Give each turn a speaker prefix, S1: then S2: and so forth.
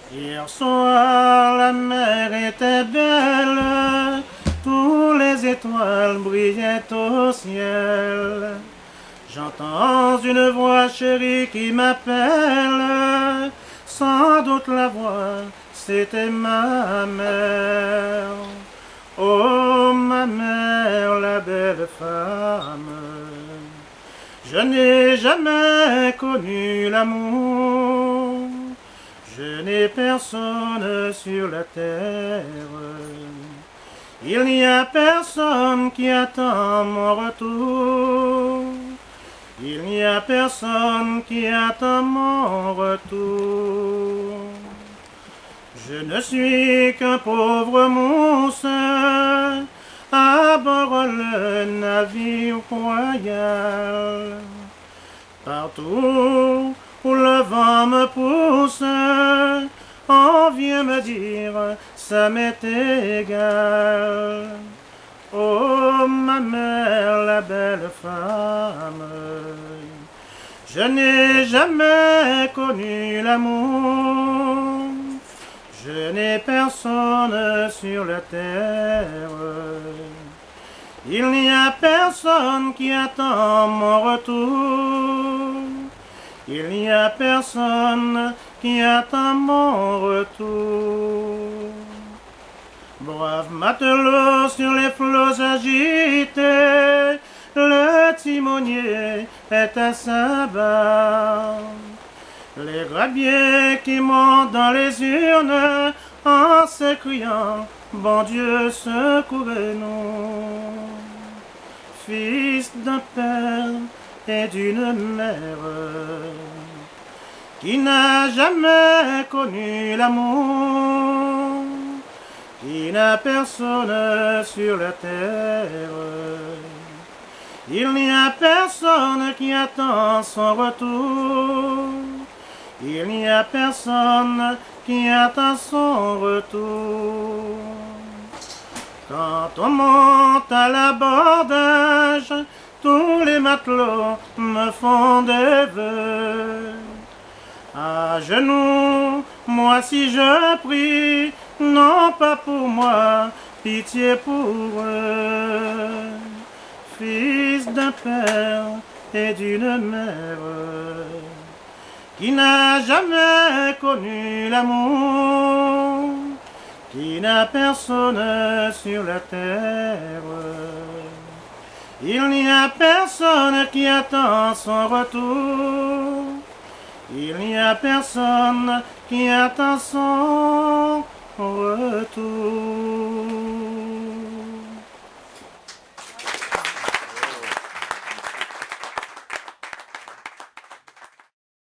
S1: Hier soir, la mer était belle, tous les étoiles brillaient au ciel. J'entends une voix chérie qui m'appelle, sans doute la voix, c'était ma mère. Oh, ma mère, la belle femme, je n'ai jamais connu l'amour. Je n'ai personne sur la terre. Il n'y a personne qui attend mon retour. Il n'y a personne qui attend mon retour. Je ne suis qu'un pauvre mousse à bord le navire royal. Partout où le vent me pousse, on vient me dire, ça m'est égal. Oh, ma mère, la belle femme, je n'ai jamais connu l'amour. Je n'ai personne sur la terre. Il n'y a personne qui attend mon retour. Il n'y a personne qui attend mon retour. Brave matelot sur les flots agités, le timonier est à sa barre. Les grabiers qui montent dans les urnes en s'écriant « Bon Dieu, secourez-nous » Fils d'un père et d'une mère qui n'a jamais connu l'amour, qui n'a personne sur la terre. Il n'y a personne qui attend son retour. Il n'y a personne qui attend son retour. Quand on monte à l'abordage, tous les matelots me font des vœux. À genoux, moi si je prie, non pas pour moi, pitié pour eux. Fils d'un père et d'une mère qui n'a jamais connu l'amour, qui n'a personne sur la terre. Il n'y a personne qui attend son retour. Il n'y a personne qui attend son retour.